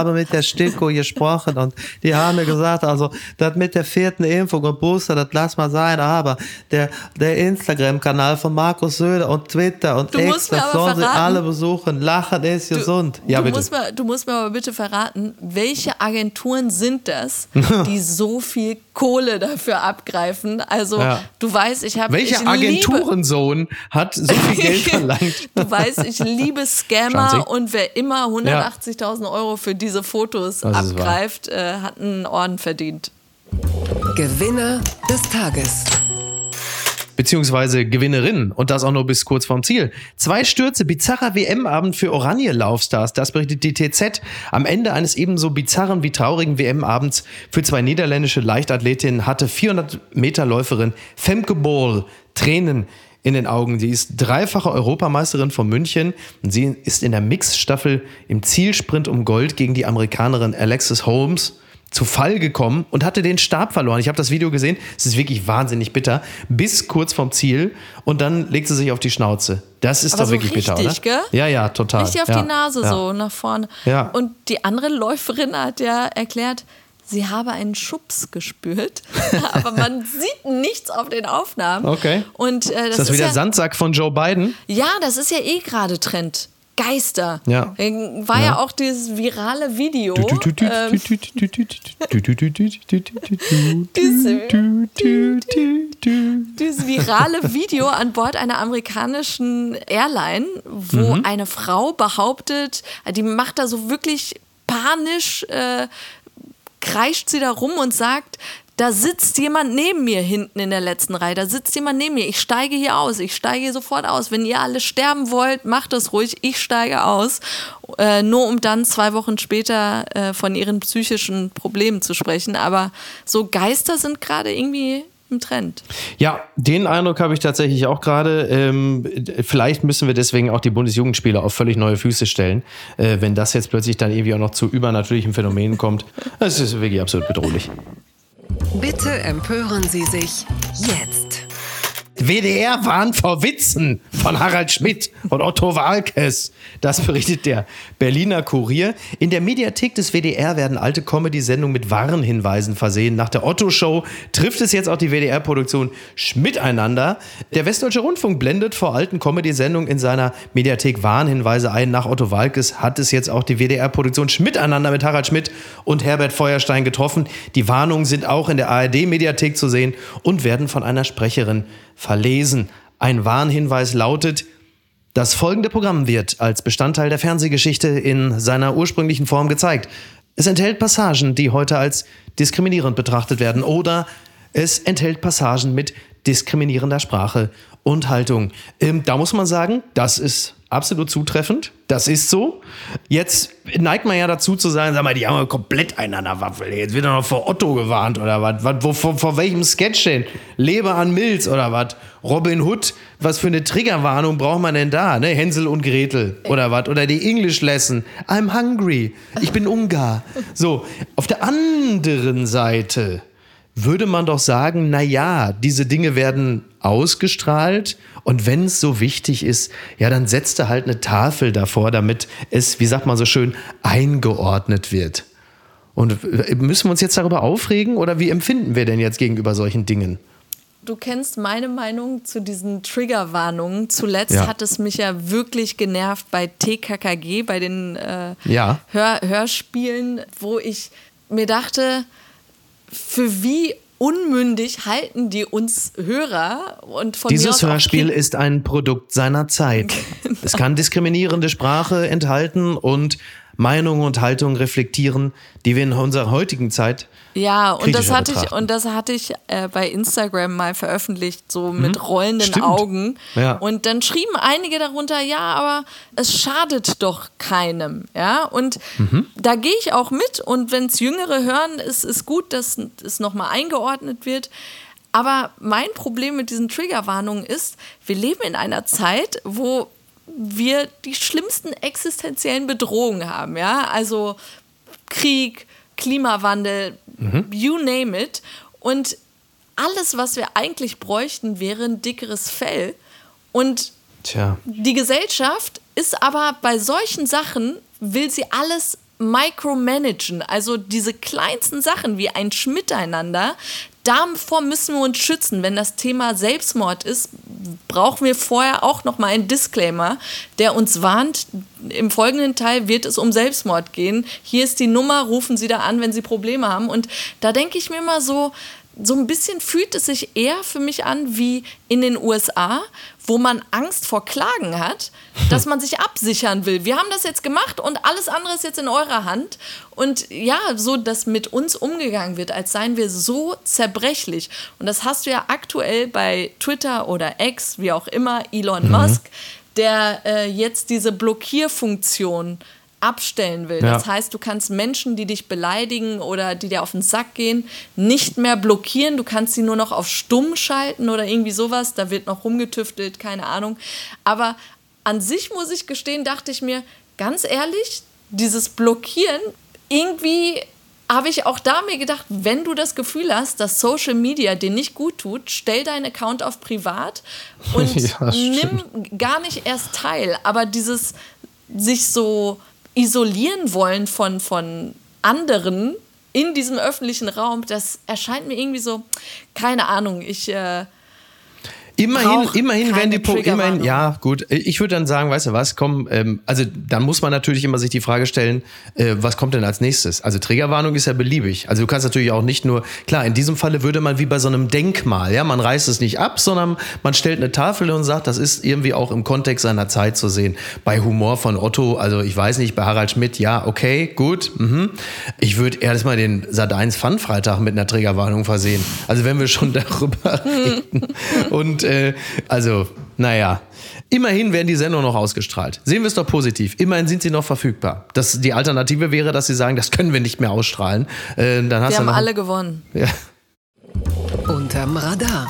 gesprochen und die haben mir gesagt, also das mit der 4. Impfung und Booster, das lass mal sein, aber der Instagram-Kanal von Markus Söder und Twitter und X, das sollen sie alle besuchen. Lachen ist gesund. Du musst mir aber bitte verraten, welche Agenturen sind das, die so viel Kohle dafür abgreifen? Also du weißt, welcher Agenturensohn hat so viel Geld verlangt? Du weißt, ich liebe Scammer und wer immer 180.000 € für diese Fotos abgreift, hat einen Orden verdient. Gewinner des Tages. Beziehungsweise Gewinnerin und das auch nur bis kurz vorm Ziel. 2 Stürze, bizarrer WM-Abend für Oranje-Laufstars, das berichtet die TZ. Am Ende eines ebenso bizarren wie traurigen WM-Abends für 2 niederländische Leichtathletinnen hatte 400-Meter-Läuferin Femke Bol Tränen in den Augen. Sie ist 3-fache Europameisterin von München und sie ist in der Mixstaffel im Zielsprint um Gold gegen die Amerikanerin Alexis Holmes zu Fall gekommen und hatte den Stab verloren. Ich habe das Video gesehen, es ist wirklich wahnsinnig bitter, bis kurz vorm Ziel und dann legt sie sich auf die Schnauze. Das ist aber doch so wirklich richtig, bitter, oder? Gell? Ja, total. Richtig auf die Nase so nach vorne. Ja. Und die andere Läuferin hat ja erklärt, sie habe einen Schubs gespürt, aber man sieht nichts auf den Aufnahmen. Okay. Und, ist das wieder Sandsack von Joe Biden? Ja, das ist ja gerade Trend. Geister. Ja. War ja auch dieses virale Video. Dieses virale Video an Bord einer amerikanischen Airline, wo eine Frau behauptet, die macht da so wirklich panisch, kreischt sie da rum und sagt, da sitzt jemand neben mir hinten in der letzten Reihe, da sitzt jemand neben mir, ich steige hier aus, ich steige hier sofort aus. Wenn ihr alle sterben wollt, macht das ruhig, ich steige aus. Nur um dann 2 Wochen später von ihren psychischen Problemen zu sprechen. Aber so Geister sind gerade irgendwie im Trend. Ja, den Eindruck habe ich tatsächlich auch gerade. Vielleicht müssen wir deswegen auch die Bundesjugendspiele auf völlig neue Füße stellen, wenn das jetzt plötzlich dann irgendwie auch noch zu übernatürlichen Phänomenen kommt. Das ist wirklich absolut bedrohlich. Bitte empören Sie sich jetzt. WDR warnt vor Witzen von Harald Schmidt und Otto Waalkes. Das berichtet der Berliner Kurier. In der Mediathek des WDR werden alte Comedy-Sendungen mit Warnhinweisen versehen. Nach der Otto-Show trifft es jetzt auch die WDR-Produktion Schmiteinander. Der Westdeutsche Rundfunk blendet vor alten Comedy-Sendungen in seiner Mediathek Warnhinweise ein. Nach Otto Waalkes hat es jetzt auch die WDR-Produktion Schmiteinander mit Harald Schmidt und Herbert Feuerstein getroffen. Die Warnungen sind auch in der ARD-Mediathek zu sehen und werden von einer Sprecherin verlesen. Ein Warnhinweis lautet: Das folgende Programm wird als Bestandteil der Fernsehgeschichte in seiner ursprünglichen Form gezeigt. Es enthält Passagen, die heute als diskriminierend betrachtet werden, oder es enthält Passagen mit diskriminierender Sprache und Haltung. Da muss man sagen, das ist absolut zutreffend. Das ist so. Jetzt neigt man ja dazu zu sagen, sag mal, die haben komplett einander Waffel. Jetzt wird er noch vor Otto gewarnt oder was? Vor welchem Sketch denn? Leber an Milz oder was? Robin Hood? Was für eine Triggerwarnung braucht man denn da? Ne? Hänsel und Gretel oder was? Oder die English Lesson. I'm hungry. Ich bin Ungar. So, auf der anderen Seite würde man doch sagen, naja, diese Dinge werden ausgestrahlt und wenn es so wichtig ist, ja, dann setzt er halt eine Tafel davor, damit es, wie sagt man so schön, eingeordnet wird. Und müssen wir uns jetzt darüber aufregen oder wie empfinden wir denn jetzt gegenüber solchen Dingen? Du kennst meine Meinung zu diesen Triggerwarnungen. Zuletzt hat es mich ja wirklich genervt bei TKKG, bei den Hörspielen, wo ich mir dachte, für wie unmündig halten die uns Hörer und von Dieses Hörspiel ist ein Produkt seiner Zeit. Genau. Es kann diskriminierende Sprache enthalten und Meinungen und Haltungen reflektieren, die wir in unserer heutigen Zeit und das hatte ich bei Instagram mal veröffentlicht, so mit rollenden Augen. Ja. Und dann schrieben einige darunter, ja, aber es schadet doch keinem. Ja? Und da gehe ich auch mit. Und wenn es Jüngere hören, ist es gut, dass es nochmal eingeordnet wird. Aber mein Problem mit diesen Triggerwarnungen ist, wir leben in einer Zeit, wo wir die schlimmsten existenziellen Bedrohungen haben. Ja? Also Krieg, Klimawandel, you name it. Und alles, was wir eigentlich bräuchten, wäre ein dickeres Fell. Und die Gesellschaft ist aber bei solchen Sachen, will sie alles micromanagen. Also diese kleinsten Sachen wie ein Schmiteinander, davor müssen wir uns schützen. Wenn das Thema Selbstmord ist, brauchen wir vorher auch nochmal einen Disclaimer, der uns warnt, im folgenden Teil wird es um Selbstmord gehen. Hier ist die Nummer, rufen Sie da an, wenn Sie Probleme haben. Und da denke ich mir mal so ein bisschen fühlt es sich eher für mich an wie in den USA, wo man Angst vor Klagen hat, dass man sich absichern will. Wir haben das jetzt gemacht und alles andere ist jetzt in eurer Hand. Und ja, so, dass mit uns umgegangen wird, als seien wir so zerbrechlich. Und das hast du ja aktuell bei Twitter oder X, wie auch immer, Elon Musk, der jetzt diese Blockierfunktion abstellen will. Das heißt, du kannst Menschen, die dich beleidigen oder die dir auf den Sack gehen, nicht mehr blockieren. Du kannst sie nur noch auf stumm schalten oder irgendwie sowas. Da wird noch rumgetüftelt, keine Ahnung. Aber an sich, muss ich gestehen, dachte ich mir, ganz ehrlich, dieses Blockieren, irgendwie habe ich auch da mir gedacht, wenn du das Gefühl hast, dass Social Media dir nicht gut tut, stell deinen Account auf privat und nimm gar nicht erst teil. Aber dieses sich so isolieren wollen von anderen in diesem öffentlichen Raum, das erscheint mir irgendwie so, keine Ahnung, Immerhin werden die ja gut, ich würde dann sagen, weißt du was, komm, also dann muss man natürlich immer sich die Frage stellen, was kommt denn als nächstes? Also Triggerwarnung ist ja beliebig. Also du kannst natürlich auch nicht nur, klar, in diesem Falle würde man wie bei so einem Denkmal, ja, man reißt es nicht ab, sondern man stellt eine Tafel und sagt, das ist irgendwie auch im Kontext seiner Zeit zu sehen. Bei Humor von Otto, also ich weiß nicht, bei Harald Schmidt, ja, okay, gut, Ich würde erstmal den Sat.1 Fun-Freitag mit einer Triggerwarnung versehen. Also wenn wir schon darüber reden. Und also, naja, immerhin werden die Sendungen noch ausgestrahlt. Sehen wir es doch positiv. Immerhin sind sie noch verfügbar. Die Alternative wäre, dass sie sagen, das können wir nicht mehr ausstrahlen. Dann hast wir haben alle gewonnen. Ja. Unterm Radar.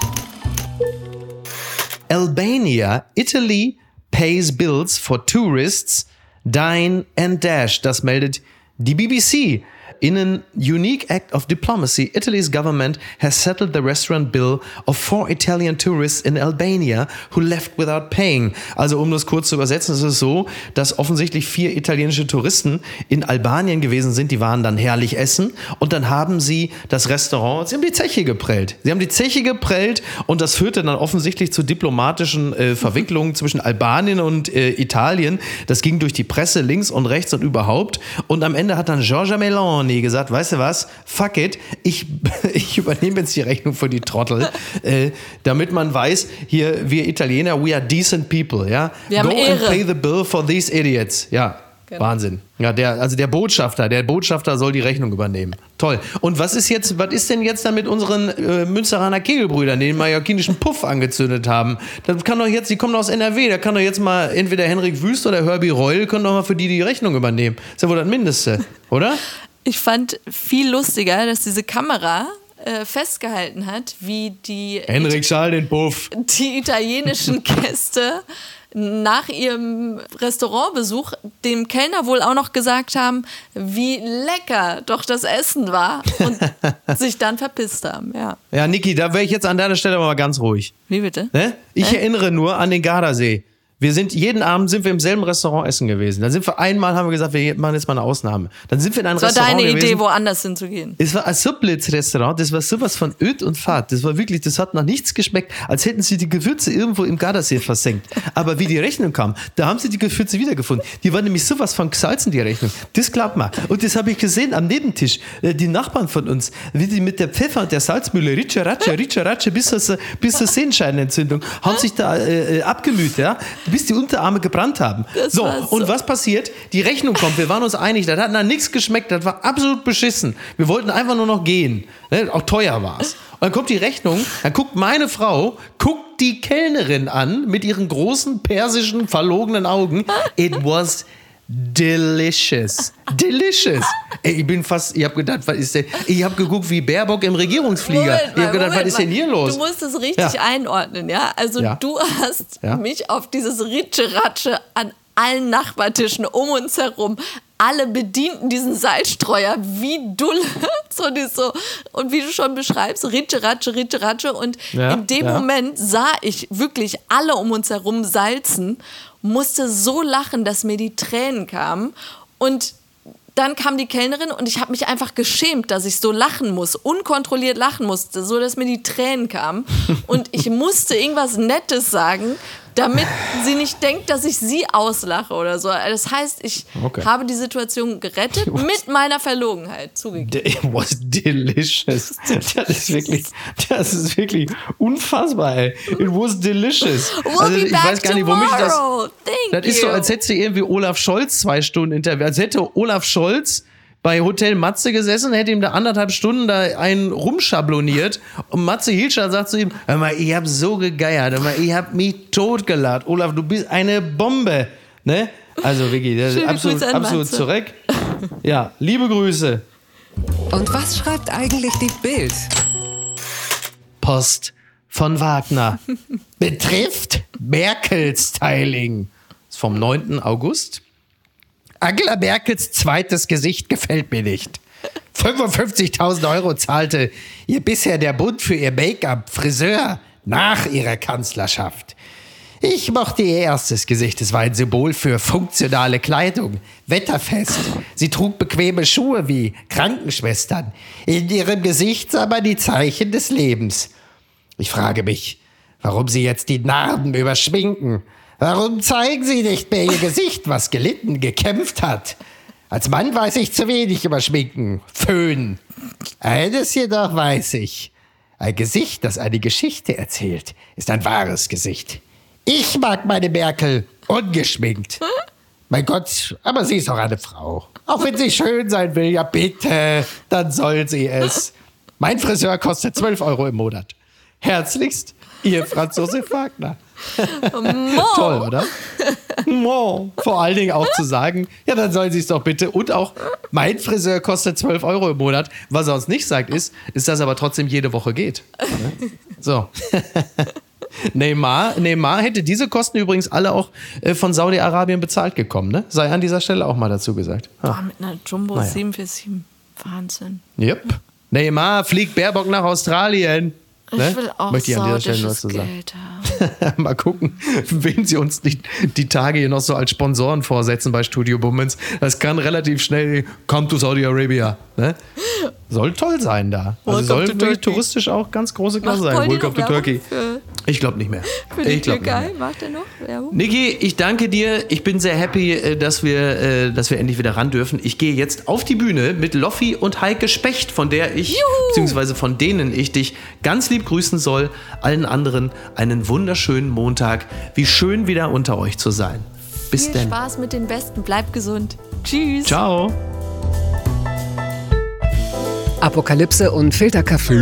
Albania, Italy pays bills for tourists, dine and dash. Das meldet die BBC. In a unique act of diplomacy, Italy's government has settled the restaurant bill of 4 Italian tourists in Albania who left without paying. Also um das kurz zu übersetzen, ist es so, dass offensichtlich 4 italienische Touristen in Albanien gewesen sind, die waren dann herrlich essen und dann haben sie das Restaurant, sie haben die Zeche geprellt. Und das führte dann offensichtlich zu diplomatischen Verwicklungen zwischen Albanien und Italien. Das ging durch die Presse links und rechts und überhaupt. Und am Ende hat dann Giorgia Meloni gesagt, weißt du was, fuck it, ich übernehme jetzt die Rechnung für die Trottel, damit man weiß, hier, wir Italiener, we are decent people, ja. Wir haben Ehre. And pay the bill for these idiots, ja. Genau. Wahnsinn. Ja, der Botschafter soll die Rechnung übernehmen. Toll. Und was ist denn jetzt dann mit unseren Münsteraner Kegelbrüdern, die den mallorquinischen Puff angezündet haben? Die kommen aus NRW, da kann doch jetzt mal entweder Henrik Wüst oder Herbie Reul können doch mal für die Rechnung übernehmen. Ist ja wohl das Mindeste, oder? Ich fand viel lustiger, dass diese Kamera festgehalten hat, wie die Henrik Schall den Puff. Die italienischen Gäste nach ihrem Restaurantbesuch dem Kellner wohl auch noch gesagt haben, wie lecker doch das Essen war und sich dann verpisst haben. Ja, Niki, da wäre ich jetzt an deiner Stelle mal ganz ruhig. Wie bitte? Ne? Ich erinnere nur an den Gardasee. Jeden Abend sind wir im selben Restaurant essen gewesen. Dann haben wir gesagt, wir machen jetzt mal eine Ausnahme. Dann sind wir in ein Restaurant gewesen. Das war deine Idee, woanders hinzugehen. Es war ein Sublitz-Restaurant, das war sowas von öd und fad. Das war wirklich, das hat nach nichts geschmeckt, als hätten sie die Gewürze irgendwo im Gardasee versenkt. Aber wie die Rechnung kam, da haben sie die Gewürze wiedergefunden. Die waren nämlich sowas von gesalzen, die Rechnung. Das glaubt mal. Und das habe ich gesehen am Nebentisch. Die Nachbarn von uns, wie die mit der Pfeffer und der Salzmühle, Ritsche, Ratsche, bis zur Sehenscheidenentzündung, haben sich da abgemüht, ja. Bis die Unterarme gebrannt haben. Und was passiert? Die Rechnung kommt, wir waren uns einig, das hat nach nichts geschmeckt, das war absolut beschissen. Wir wollten einfach nur noch gehen. Auch teuer war es. Und dann kommt die Rechnung, dann guckt meine Frau, die Kellnerin an mit ihren großen persischen, verlogenen Augen. It was delicious. Ey, ich habe gedacht, was ist denn? Ich habe geguckt wie Baerbock im Regierungsflieger. Ich habe gedacht, was ist denn hier los? Du musst es richtig einordnen, ja? Also du hast mich auf dieses Ritsche-Ratsche an allen Nachbartischen um uns herum. Alle bedienten diesen Salzstreuer wie Dulle. Und wie du schon beschreibst, Ritsche, Ratsche. Und in dem Moment sah ich wirklich alle um uns herum salzen, musste so lachen, dass mir die Tränen kamen. Und dann kam die Kellnerin und ich habe mich einfach geschämt, dass ich so lachen muss, unkontrolliert lachen musste, so dass mir die Tränen kamen. Und ich musste irgendwas Nettes sagen, damit sie nicht denkt, dass ich sie auslache oder so. Das heißt, ich habe die Situation gerettet mit meiner Verlogenheit zugegeben. It was delicious. Das ist wirklich unfassbar, ey. It was delicious. Also ich weiß gar nicht, womit ich das... Das ist so, als hätte sie irgendwie Olaf Scholz 2 Stunden interviewt. Als hätte Olaf Scholz bei Hotel Matze gesessen, hätte ihm da 1,5 Stunden da einen rumschabloniert und Matze Hilscher sagt zu ihm, hör mal, ich hab so gegeiert, hör mal, ich hab mich totgelacht. Olaf, du bist eine Bombe. Ne? Also wirklich, das ist absolut zurück. Ja, liebe Grüße. Und was schreibt eigentlich die Bild? Post von Wagner. Betrifft Merkel-Styling. Ist vom 9. August. Angela Merkels zweites Gesicht gefällt mir nicht. 55.000 Euro zahlte ihr bisher der Bund für ihr Make-up, Friseur nach ihrer Kanzlerschaft. Ich mochte ihr erstes Gesicht. Es war ein Symbol für funktionale Kleidung, wetterfest. Sie trug bequeme Schuhe wie Krankenschwestern. In ihrem Gesicht sah man die Zeichen des Lebens. Ich frage mich, warum sie jetzt die Narben überschminken. Warum zeigen sie nicht mehr ihr Gesicht, was gelitten, gekämpft hat? Als Mann weiß ich zu wenig über Schminken, Föhn. Eines jedoch weiß ich. Ein Gesicht, das eine Geschichte erzählt, ist ein wahres Gesicht. Ich mag meine Merkel ungeschminkt. Mein Gott, aber sie ist doch eine Frau. Auch wenn sie schön sein will, ja bitte, dann soll sie es. Mein Friseur kostet 12 € im Monat. Herzlichst, Ihr Franz Josef Wagner. Toll, oder? Vor allen Dingen auch zu sagen, ja, dann sollen sie es doch bitte. Und auch, mein Friseur kostet 12 € im Monat. Was er uns nicht sagt, ist, dass er aber trotzdem jede Woche geht. So. Neymar hätte diese Kosten übrigens alle auch von Saudi-Arabien bezahlt gekommen, ne? Sei an dieser Stelle auch mal dazu gesagt. Mit einer Jumbo 747. Wahnsinn. Yep. Neymar fliegt Baerbock nach Australien. Ne? Ich will auch möchte ich an dieser Stelle was zu sagen. Geld haben. Mal gucken, wen sie uns die Tage hier noch so als Sponsoren vorsetzen bei Studio Bummens. Das kann relativ schnell, come to Saudi Arabia. Ne? Soll toll sein da. Also soll wirklich touristisch auch ganz große Klasse sein. Welcome to Turkey. Ich glaube nicht mehr. Für die Türkei macht er noch Werbung? Niki, ich danke dir. Ich bin sehr happy, dass wir endlich wieder ran dürfen. Ich gehe jetzt auf die Bühne mit Loffi und Heike Specht, von denen ich dich ganz lieb grüßen soll. Allen anderen einen wunderschönen Montag. Wie schön wieder unter euch zu sein. Bis denn. Viel Spaß mit den Besten. Bleib gesund. Tschüss. Ciao. Apokalypse und Filterkaffee.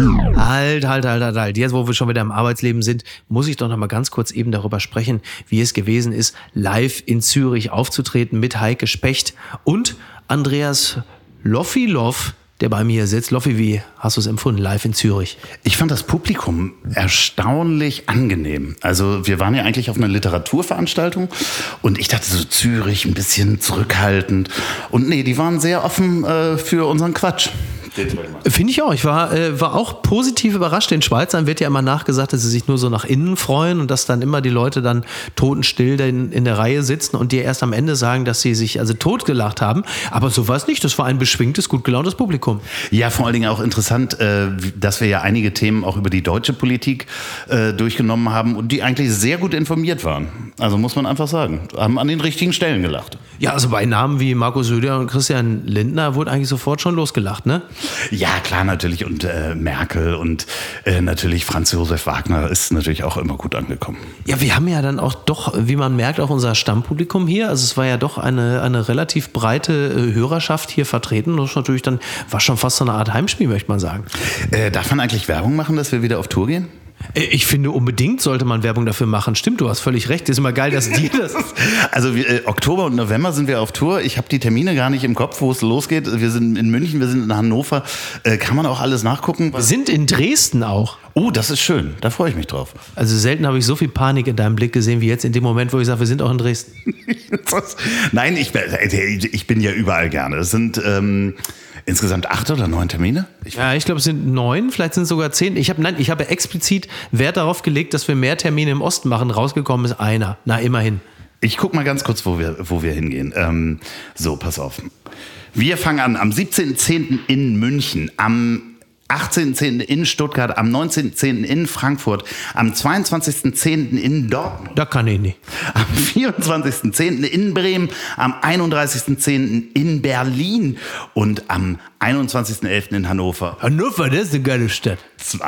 Halt. Jetzt, wo wir schon wieder im Arbeitsleben sind, muss ich doch noch mal ganz kurz eben darüber sprechen, wie es gewesen ist, live in Zürich aufzutreten mit Heike Specht und Andreas Loffi Loff, der bei mir sitzt. Loffi, wie hast du es empfunden, live in Zürich? Ich fand das Publikum erstaunlich angenehm. Also wir waren ja eigentlich auf einer Literaturveranstaltung und ich dachte so, Zürich ein bisschen zurückhaltend. Und nee, die waren sehr offen für unseren Quatsch. Finde ich auch. Ich war auch positiv überrascht. Den Schweizern wird ja immer nachgesagt, dass sie sich nur so nach innen freuen und dass dann immer die Leute dann totenstill in der Reihe sitzen und dir erst am Ende sagen, dass sie sich also totgelacht haben. Aber so war es nicht. Das war ein beschwingtes, gut gelauntes Publikum. Ja, vor allen Dingen auch interessant, dass wir ja einige Themen auch über die deutsche Politik durchgenommen haben und die eigentlich sehr gut informiert waren. Also muss man einfach sagen, haben an den richtigen Stellen gelacht. Ja, also bei Namen wie Markus Söder und Christian Lindner wurde eigentlich sofort schon losgelacht, ne? Ja, klar, natürlich. Und Merkel und natürlich Franz Josef Wagner ist natürlich auch immer gut angekommen. Ja, wir haben ja dann auch doch, wie man merkt, auch unser Stammpublikum hier. Also es war ja doch eine relativ breite Hörerschaft hier vertreten. Das ist natürlich dann, war schon fast so eine Art Heimspiel, möchte man sagen. Darf man eigentlich Werbung machen, dass wir wieder auf Tour gehen? Ich finde, unbedingt sollte man Werbung dafür machen. Stimmt, du hast völlig recht. Ist immer geil, dass dir das... Also Oktober und November sind wir auf Tour. Ich habe die Termine gar nicht im Kopf, wo es losgeht. Wir sind in München, wir sind in Hannover. Kann man auch alles nachgucken? Wir sind in Dresden auch. Oh, das ist schön. Da freue ich mich drauf. Also selten habe ich so viel Panik in deinem Blick gesehen, wie jetzt in dem Moment, wo ich sage, wir sind auch in Dresden. Nein, ich bin ja überall gerne. Es sind... insgesamt 8 oder 9 Termine? Ich glaube, es sind 9, vielleicht sind es sogar 10. Ich habe explizit Wert darauf gelegt, dass wir mehr Termine im Osten machen. Rausgekommen ist einer. Na, immerhin. Ich gucke mal ganz kurz, wo wir hingehen. So, pass auf. Wir fangen an am 17.10. in München, am 18.10. in Stuttgart, am 19.10. in Frankfurt, am 22.10. in Dortmund. Da kann ich nicht. Am 24.10. in Bremen, am 31.10. in Berlin und am 21.11. in Hannover. Hannover, das ist eine geile Stadt.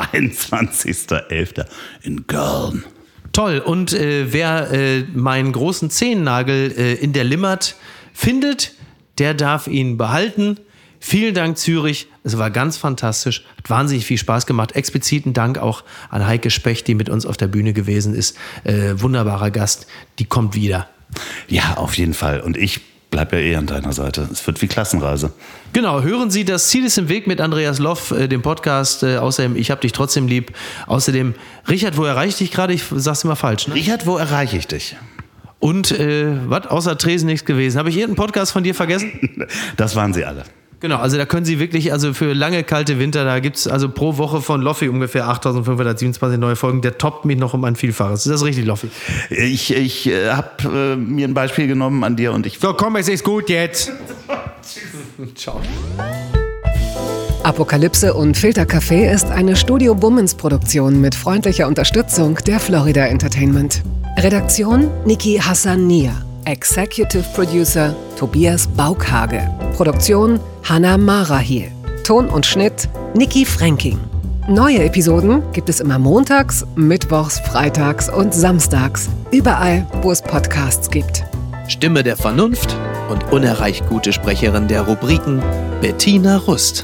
22.11. in Köln. Toll. Und wer meinen großen Zehennagel in der Limmert findet, der darf ihn behalten. Vielen Dank, Zürich. Es war ganz fantastisch. Hat wahnsinnig viel Spaß gemacht. Expliziten Dank auch an Heike Specht, die mit uns auf der Bühne gewesen ist. Wunderbarer Gast. Die kommt wieder. Ja, auf jeden Fall. Und ich bleibe ja an deiner Seite. Es wird wie Klassenreise. Genau. Hören Sie, das Ziel ist im Weg mit Andreas Loff, dem Podcast. Außerdem, ich hab dich trotzdem lieb. Außerdem, Richard, wo erreiche ich dich gerade? Ich sag's immer falsch, ne? Richard, wo erreiche ich dich? Und was? Außer Tresen nichts gewesen. Habe ich irgendeinen Podcast von dir vergessen? Das waren sie alle. Genau, also da können Sie wirklich, also für lange kalte Winter, da gibt es also pro Woche von Loffi ungefähr 8.527 neue Folgen. Der toppt mich noch um ein Vielfaches. Ist das richtig, Loffi? Ich habe mir ein Beispiel genommen an dir und ich... So, komm, es ist gut jetzt. Ciao. Apokalypse und Filtercafé ist eine Studio Bummens Produktion mit freundlicher Unterstützung der Florida Entertainment. Redaktion Niki Hassania. Executive Producer Tobias Baukhage. Produktion Hannah Marahiel. Ton und Schnitt Niki Fränking. Neue Episoden gibt es immer montags, mittwochs, freitags und samstags. Überall, wo es Podcasts gibt. Stimme der Vernunft und unerreicht gute Sprecherin der Rubriken Bettina Rust.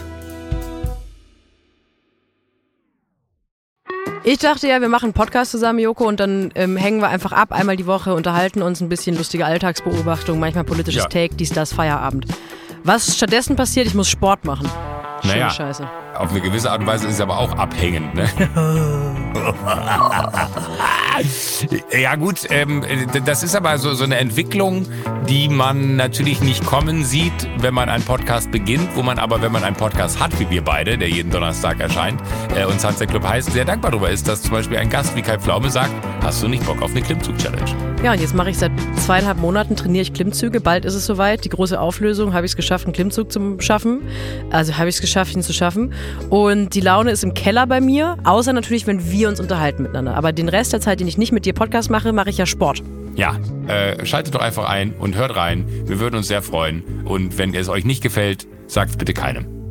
Ich dachte ja, wir machen einen Podcast zusammen, Joko, und dann hängen wir einfach ab, einmal die Woche, unterhalten uns ein bisschen lustige Alltagsbeobachtung, manchmal politisches Take, dies, das, Feierabend. Was stattdessen passiert, ich muss Sport machen. Schöne Scheiße. Auf eine gewisse Art und Weise ist es aber auch abhängend, ne? Ja gut, das ist aber so eine Entwicklung, die man natürlich nicht kommen sieht, wenn man einen Podcast beginnt, wo man aber, wenn man einen Podcast hat, wie wir beide, der jeden Donnerstag erscheint, und Sunset Club heißt, sehr dankbar darüber ist, dass zum Beispiel ein Gast wie Kai Pflaume sagt, hast du nicht Bock auf eine Klimmzug-Challenge? Ja, und jetzt mache ich seit 2,5 Monaten, trainiere ich Klimmzüge, bald ist es soweit, die große Auflösung, habe ich es geschafft, einen Klimmzug zu schaffen, also habe ich es geschafft, ihn zu schaffen. Und die Laune ist im Keller bei mir, außer natürlich, wenn wir uns unterhalten miteinander. Aber den Rest der Zeit, den ich nicht mit dir Podcast mache, mache ich ja Sport. Ja, schaltet doch einfach ein und hört rein. Wir würden uns sehr freuen. Und wenn es euch nicht gefällt, sagt es bitte keinem.